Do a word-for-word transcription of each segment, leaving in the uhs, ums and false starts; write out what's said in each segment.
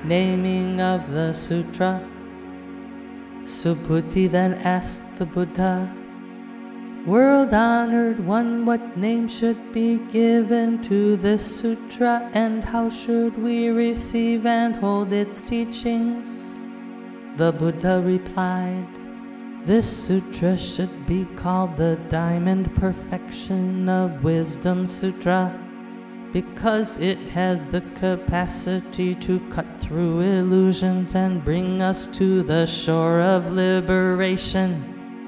Naming of the sutra. Subhuti then asked the Buddha, "World-honored one, what name should be given to this sutra, and how should we receive and hold its teachings?" The Buddha replied, "This sutra should be called the Diamond Perfection of Wisdom Sutra, because it has the capacity to cut through illusions and bring us to the shore of liberation.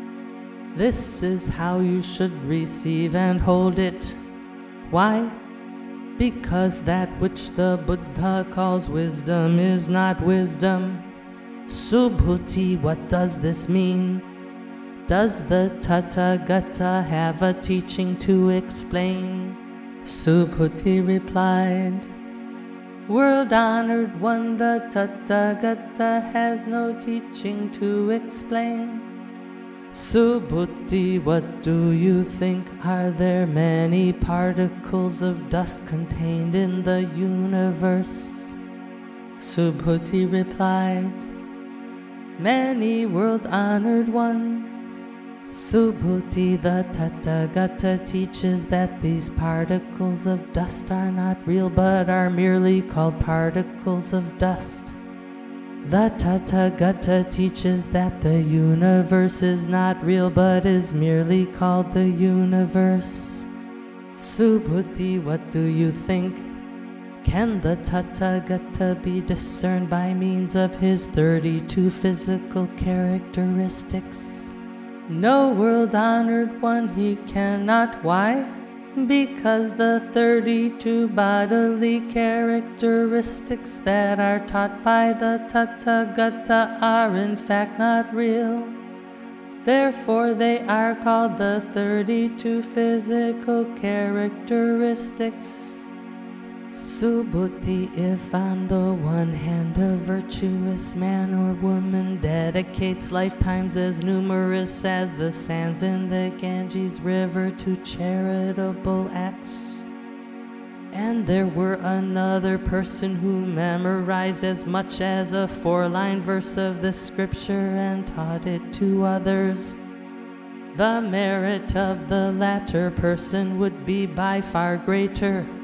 This is how you should receive and hold it. Why? Because that which the Buddha calls wisdom is not wisdom." Subhuti, what does this mean? Does the Tathagata have a teaching to explain? Subhuti replied, "World-honored one, the Tathagata has no teaching to explain." Subhuti, what do you think? Are there many particles of dust contained in the universe? Subhuti replied, "Many, world-honored one." Subhuti, the Tathagata teaches that these particles of dust are not real, but are merely called particles of dust. The Tathagata teaches that the universe is not real, but is merely called the universe. Subhuti, what do you think? Can the Tathagata be discerned by means of his thirty-two physical characteristics? No, world-honored one, he cannot. Why? Because the thirty-two bodily characteristics that are taught by the Tathagata are in fact not real. Therefore they are called the thirty-two physical characteristics. Subhuti, if on the one hand a virtuous man or woman dedicates lifetimes as numerous as the sands in the Ganges River to charitable acts, and there were another person who memorized as much as a four-line verse of the scripture and taught it to others, the merit of the latter person would be by far greater.